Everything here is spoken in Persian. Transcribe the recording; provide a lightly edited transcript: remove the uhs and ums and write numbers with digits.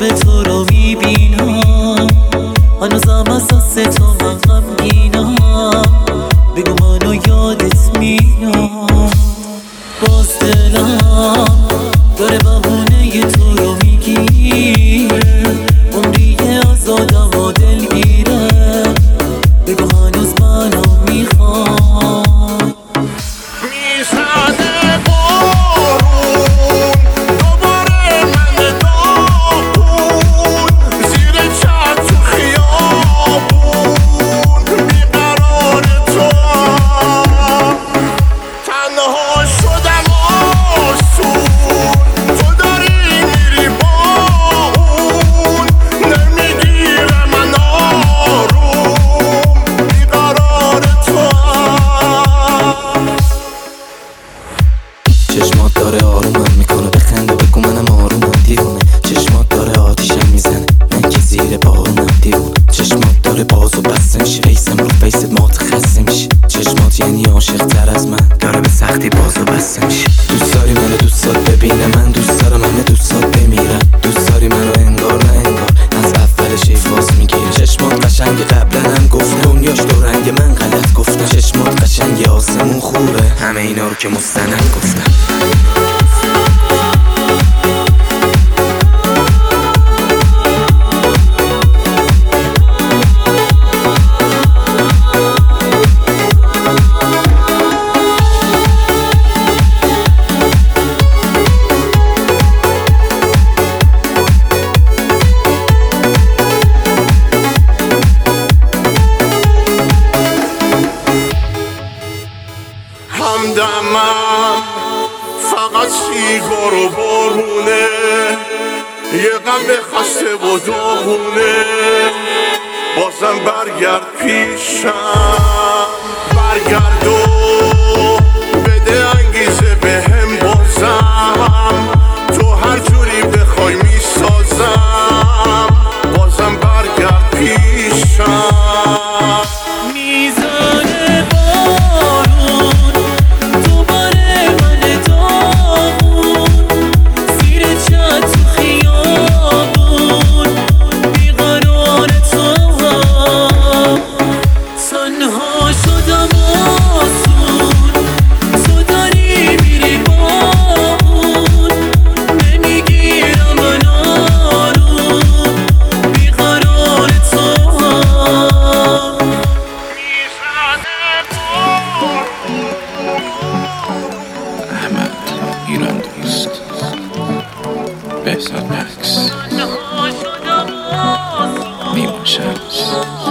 خواب تو رو میبینم، هنوزم اساس تو من غمگینم. بگو منو یادت میاد، باز دلم داره بهونه تو رو میگیره. عمریه از آدم و دلگیره، بگو هنوز منو میخوای. میزنه بارون دوباره من داغون، زیر چتر تو خیابون بیقرار توام. تنها شدم آسون، تو داری میری با اون. نمیگیره من آروم، بیقرار توام. چشمات داره آرومم میکنه، بخنده بگو منم آرومم. دیوونه چشمات داره آتیشم میزنه، من که زیر بارونم. دیوونه چشمات داره باز و بسته میشه، فیسم رو فیست متخصص میشه. چشمات یعنی عاشق تر از من، داره به سختی باز و بسته میشه. دوست داری منو دوستات ببینه، من دوست دارم همه دوستات بمیرن. دوست داری منو انگار نه انگار، از اولش ایفاس میگیره. چشمات قشنگ قبلا هم گفتم، دنیاش دو رنگ من غلط گفتم. چشمات قشنگ آسمون خوبه، همه اینا رو که مستند گفتم. همدمم فقط سیگار و بارونه، یه قلب خسته و داغونه. بازم برگرد پیشم، برگرد و بده انگیزه بهم. بازم تو هر جوری بخوای میسازم، بازم برگرد پیشم. میزنه بارون دوباره من داغون، زیر چتر تو خیابون بیقرار توام. تنها شدم آسون، تو داری میری با اون. نمیگیرم من آروم، بیقرار توام. احمد ایران دوست، بهزاد مکس، نیما شمس.